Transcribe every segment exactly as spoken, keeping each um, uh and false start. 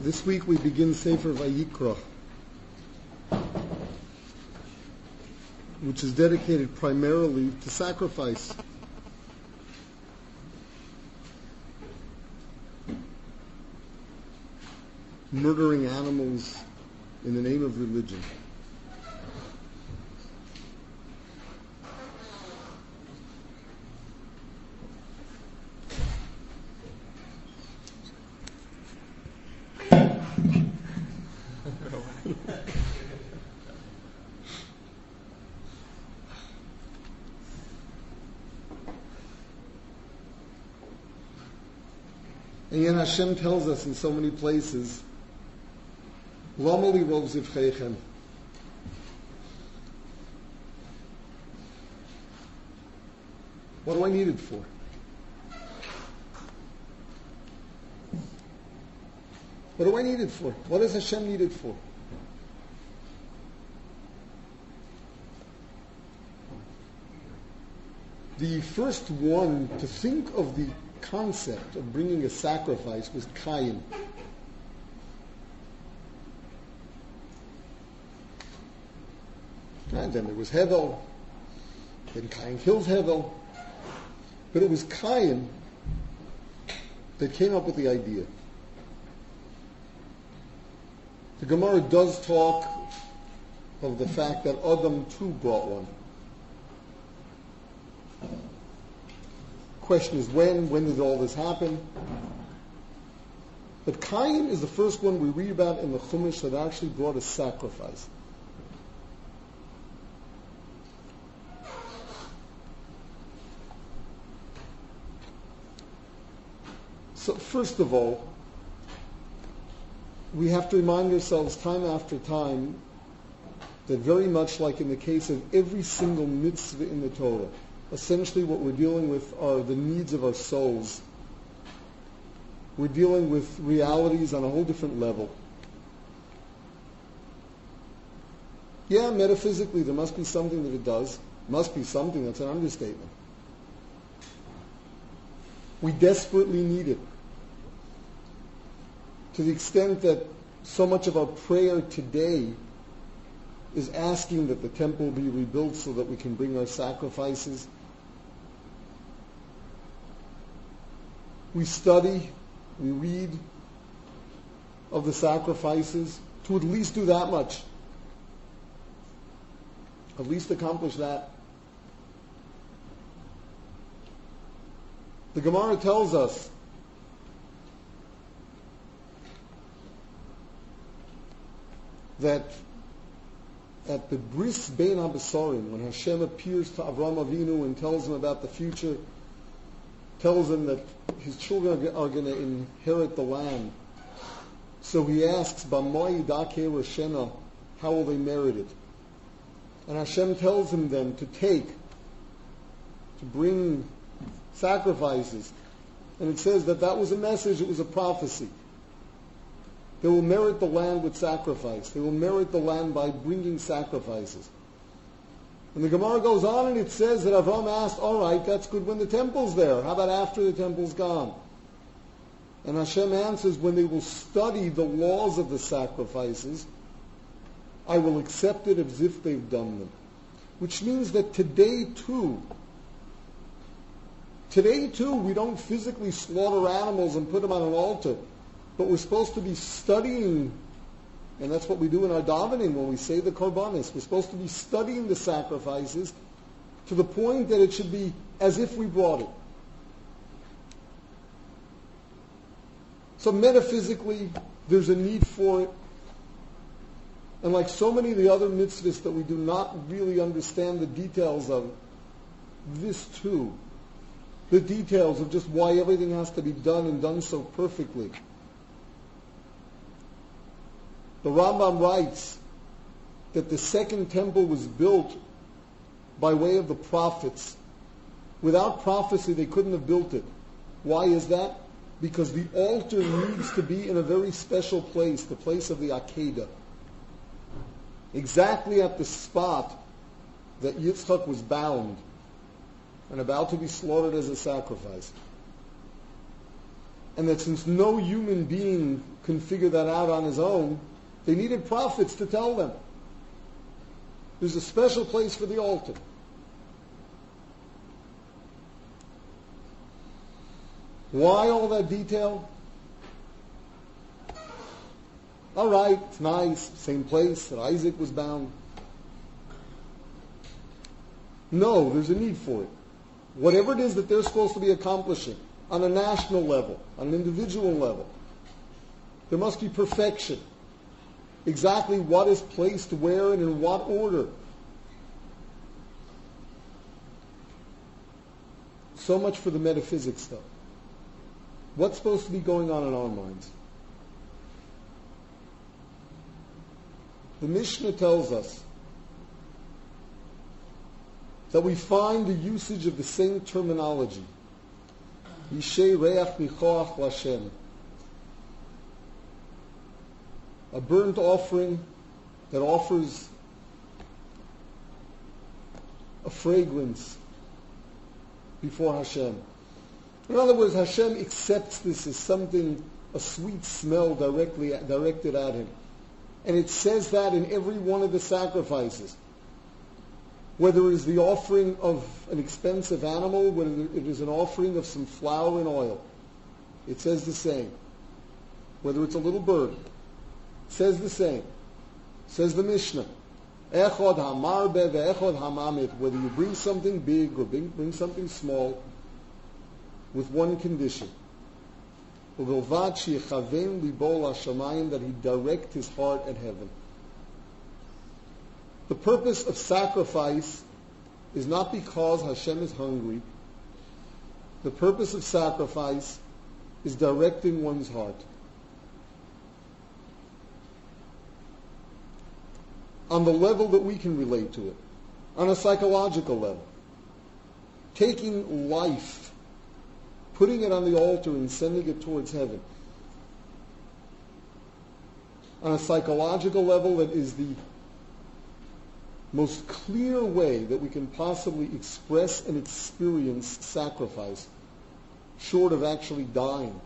This week we begin Sefer Vayikra, which is dedicated primarily to sacrifice. Murdering animals in the name of religion. And yet Hashem tells us in so many places, Lama li rov zivcheichem. What do I need it for? What do I need it for? What does Hashem need it for? The first one to think of the concept of bringing a sacrifice was Cain. And then there was Hevel. Then Cain kills Hevel. But it was Cain that came up with the idea. The Gemara does talk of the fact that Adam too brought one. Question is when? When did all this happen? But Cain is the first one we read about in the Chumash that actually brought a sacrifice. So first of all, we have to remind ourselves time after time that very much like in the case of every single mitzvah in the Torah, essentially what we're dealing with are the needs of our souls. We're dealing with realities on a whole different level. Yeah, metaphysically there must be something that it does. Must be something, that's an understatement. We desperately need it. To the extent that so much of our prayer today is asking that the temple be rebuilt so that we can bring our sacrifices. We study, we read of the sacrifices to at least do that much. At least accomplish that. The Gemara tells us that at the Bris Bein HaBesarim, when Hashem appears to Avraham Avinu and tells him about the future, tells him that his children are going to inherit the land. So he asks, B'mai Yidakeh Roshena, how will they merit it? And Hashem tells him then to take, to bring sacrifices. And it says that that was a message, it was a prophecy. They will merit the land with sacrifice. They will merit the land by bringing sacrifices. And the Gemara goes on and it says that Avram asked, all right, that's good when the temple's there. How about after the temple's gone? And Hashem answers, when they will study the laws of the sacrifices, I will accept it as if they've done them. Which means that today too, today too, we don't physically slaughter animals and put them on an altar. But we're supposed to be studying, and that's what we do in our davening when we say the korbanos. We're supposed to be studying the sacrifices to the point that it should be as if we brought it. So metaphysically, there's a need for it. And like so many of the other mitzvahs that we do not really understand the details of, this too, the details of just why everything has to be done and done so perfectly. The Rambam writes that the second temple was built by way of the prophets. Without prophecy, they couldn't have built it. Why is that? Because the altar needs to be in a very special place, the place of the Akedah. Exactly at the spot that Yitzchak was bound and about to be slaughtered as a sacrifice. and that since no human being can figure that out on his own, they needed prophets to tell them. There's a special place for the altar. Why all that detail? All right, it's nice, same place that Isaac was bound. No, there's a need for it. Whatever it is that they're supposed to be accomplishing on a national level, on an individual level, there must be perfection. Exactly what is placed where and in what order. So much for the metaphysics stuff. What's supposed to be going on in our minds? The Mishnah tells us that we find the usage of the same terminology. Yishei reach nichoach l'Hashem. A burnt offering that offers a fragrance before Hashem. In other words, Hashem accepts this as something, a sweet smell directly directed at Him. And it says that in every one of the sacrifices. Whether it is the offering of an expensive animal, whether it is an offering of some flour and oil, it says the same. Whether it's a little bird, it says the same. It says the Mishnah. Echod hamarbe ve'echod hamamit. Whether you bring something big or bring, bring something small, with one condition. That he direct his heart at heaven. The purpose of sacrifice is not because Hashem is hungry. The purpose of sacrifice is directing one's heart. On the level that we can relate to it. On a psychological level. Taking life, putting it on the altar and sending it towards heaven. On a psychological level, that is the most clear way that we can possibly express and experience sacrifice, short of actually dying.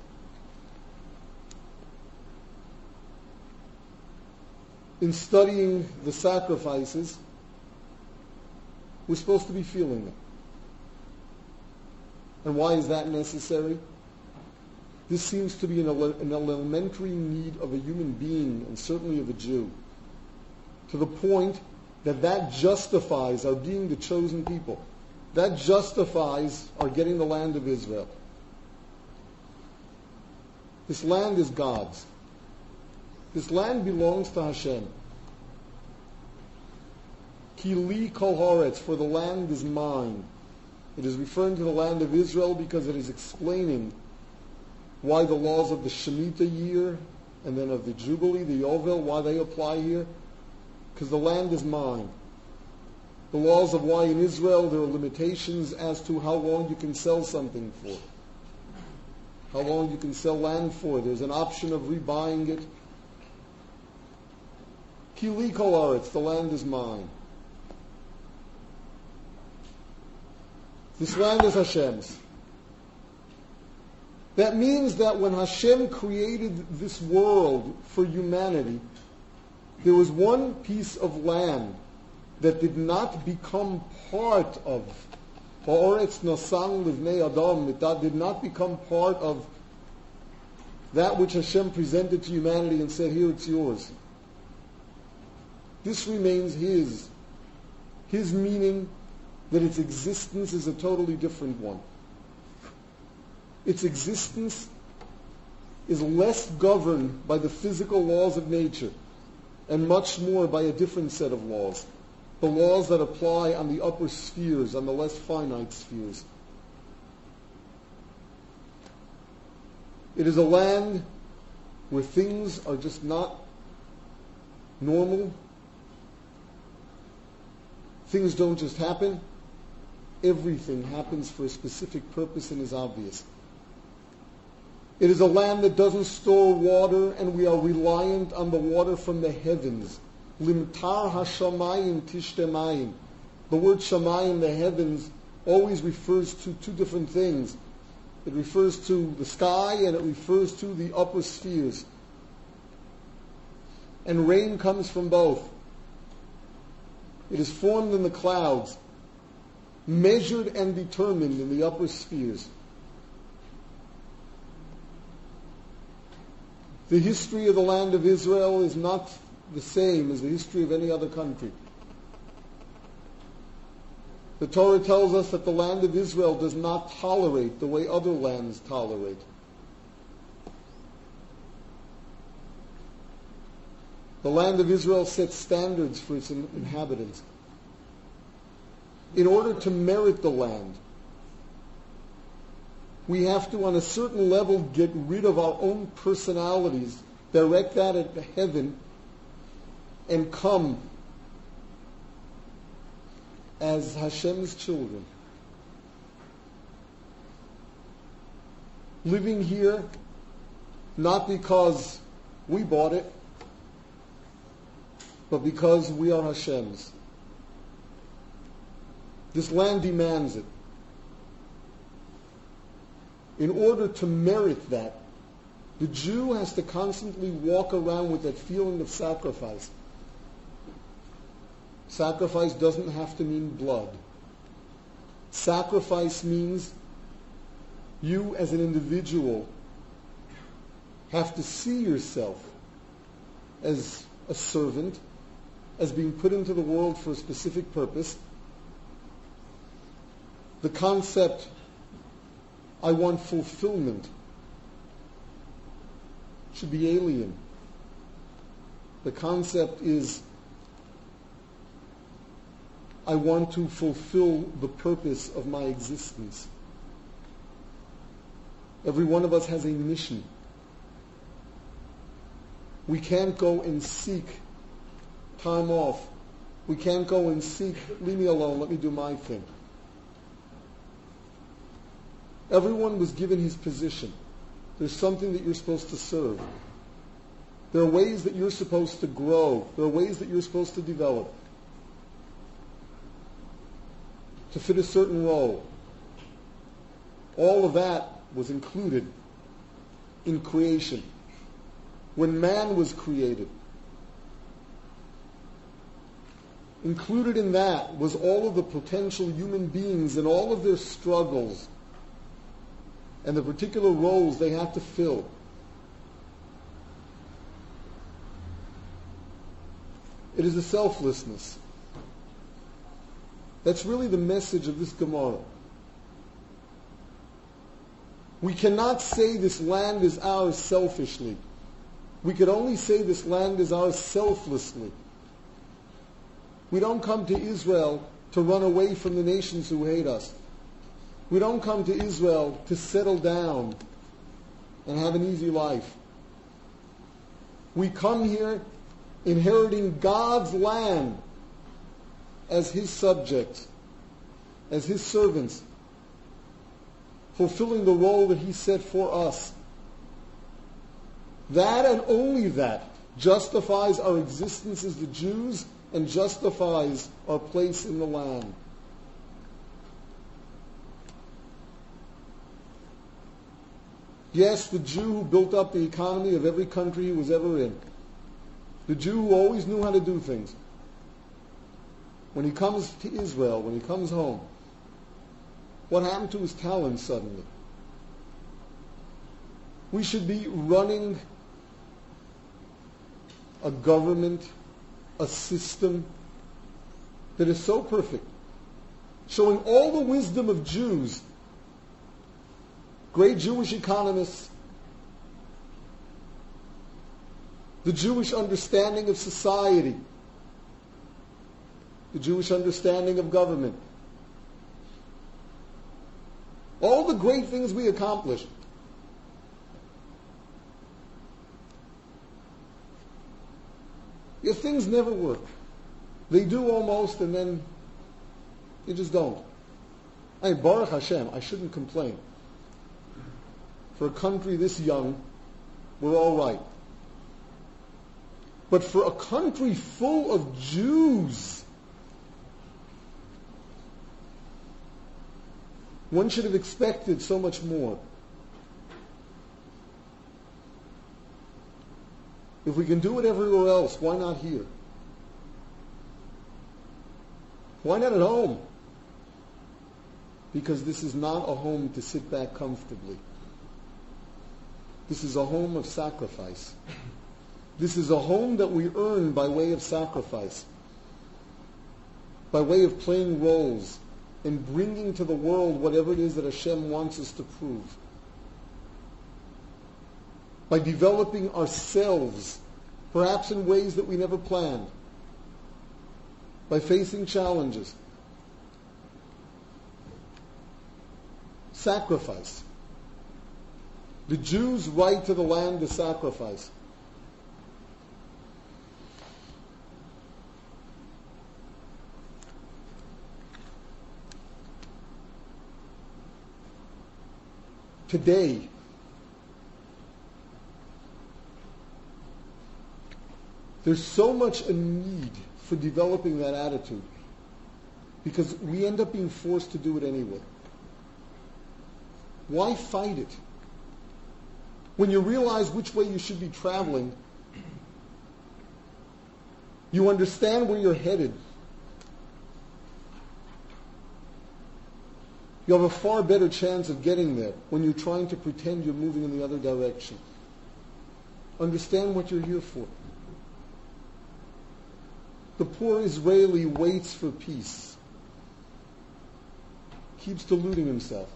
In studying the sacrifices, we're supposed to be feeling them. And why is that necessary? This seems to be an, ele- an elementary need of a human being, and certainly of a Jew, to the point that that justifies our being the chosen people. That justifies our getting the land of Israel. This land is God's. This land belongs to Hashem. Ki li kol haaretz, for the land is mine. It is referring to the land of Israel because it is explaining why the laws of the Shemitah year and then of the Jubilee, the Yovel, why they apply here. Because the land is mine. The laws of why in Israel there are limitations as to how long you can sell something for. How long you can sell land for. There's an option of rebuying it. Ki li kol haaretz, the land is mine. This land is Hashem's. That means that when Hashem created this world for humanity, there was one piece of land that did not become part of Ha'oretz Nasan Livnei Adam. It did not become part of that which Hashem presented to humanity and said, here it's yours. This remains His. His meaning that its existence is a totally different one. Its existence is less governed by the physical laws of nature and much more by a different set of laws. The laws that apply on the upper spheres, on the less finite spheres. It is a land where things are just not normal. Things don't just happen. Everything happens for a specific purpose and is obvious. It is a land that doesn't store water, and we are reliant on the water from the heavens. Limtar hashamayim tishtemayim. The word shamayim, the heavens, always refers to two different things. It refers to the sky and it refers to the upper spheres. And rain comes from both. It is formed in the clouds, measured and determined in the upper spheres. The history of the land of Israel is not the same as the history of any other country. The Torah tells us that the land of Israel does not tolerate the way other lands tolerate. The land of Israel sets standards for its inhabitants. In order to merit the land, we have to, on a certain level, get rid of our own personalities, direct that at heaven, and come as Hashem's children. Living here, not because we bought it, but because we are Hashem's. This land demands it. In order to merit that, the Jew has to constantly walk around with that feeling of sacrifice. Sacrifice doesn't have to mean blood. Sacrifice means you as an individual have to see yourself as a servant, as being put into the world for a specific purpose. The concept, I want fulfillment, should be alien. The concept is, I want to fulfill the purpose of my existence. Every one of us has a mission. We can't go and seek time off. We can't go and seek, leave me alone, let me do my thing. Everyone was given his position. There's something that you're supposed to serve. There are ways that you're supposed to grow. There are ways that you're supposed to develop to fit a certain role. All of that was included in creation. When man was created, included in that was all of the potential human beings and all of their struggles and the particular roles they have to fill. It is a selflessness. That's really the message of this Gemara. We cannot say this land is ours selfishly. We could only say this land is ours selflessly. We don't come to Israel to run away from the nations who hate us. We don't come to Israel to settle down and have an easy life. We come here inheriting God's land as His subjects, as His servants, fulfilling the role that He set for us. That and only that justifies our existence as the Jews and justifies our place in the land. Yes, the Jew who built up the economy of every country he was ever in. The Jew who always knew how to do things. When he comes to Israel, when he comes home, what happened to his talent suddenly? We should be running a government, a system that is so perfect, showing all the wisdom of Jews, great Jewish economists, the Jewish understanding of society, the Jewish understanding of government, all the great things we accomplish. Yet things never work. They do almost, and then you just don't. I mean, Baruch Hashem, I shouldn't complain. For a country this young, we're all right. But for a country full of Jews, One should have expected so much more. If we can do it everywhere else, why not here? Why not at home? Because this is not a home to sit back comfortably. This is a home of sacrifice. This is a home that we earn by way of sacrifice, by way of playing roles and bringing to the world whatever it is that Hashem wants us to prove. By developing ourselves, perhaps in ways that we never planned. By facing challenges. Sacrifice. The Jews' right to the land is sacrifice. Today, there's so much a need for developing that attitude because we end up being forced to do it anyway. Why fight it? When you realize which way you should be traveling, you understand where you're headed. You have a far better chance of getting there when you're trying to pretend you're moving in the other direction. Understand what you're here for. The poor Israeli waits for peace. Keeps deluding himself.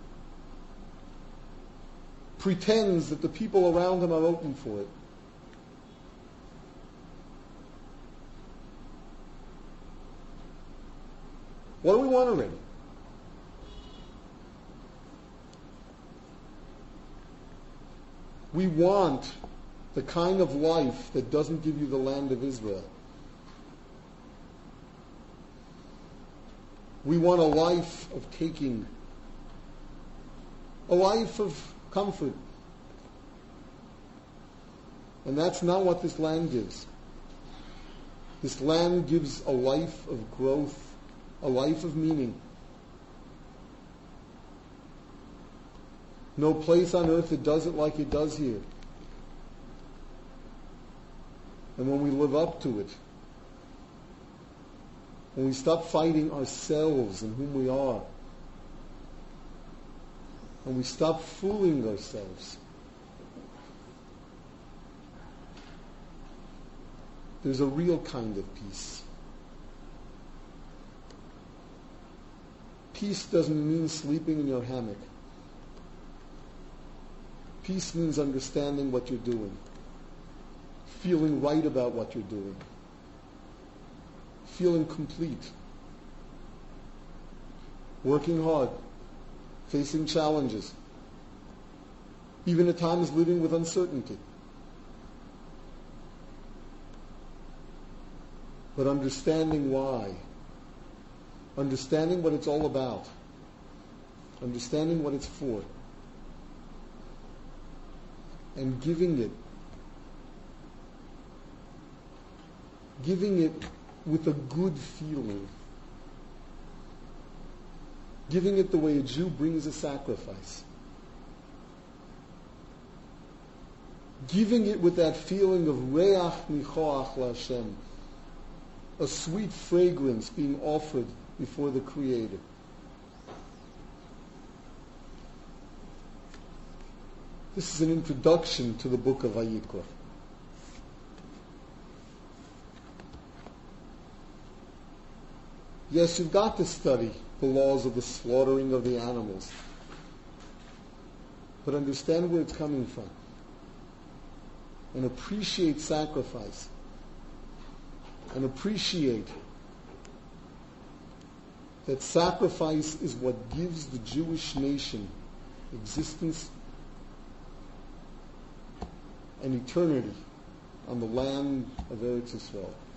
Pretends that the people around him are open for it. What do we want already? We want the kind of life that doesn't give you the land of Israel. We want a life of taking, a life of comfort. And that's not what this land gives. This land gives a life of growth, a life of meaning. No place on earth that does it like it does here. And when we live up to it, when we stop fighting ourselves and whom we are, and we stop fooling ourselves, there's a real kind of peace. Peace doesn't mean sleeping in your hammock. Peace means understanding what you're doing, feeling right about what you're doing, feeling complete, working hard, facing challenges, even at times living with uncertainty. But understanding why, understanding what it's all about, understanding what it's for, and giving it, giving it with a good feeling, giving it the way a Jew brings a sacrifice, giving it with that feeling of reach nichoach LaHashem, a sweet fragrance being offered before the Creator. This is an introduction to the book of Vayikra. Yes, you've got to study the laws of the slaughtering of the animals, but understand where it's coming from and appreciate sacrifice and appreciate that sacrifice is what gives the Jewish nation existence and eternity on the land of Eretz Yisrael.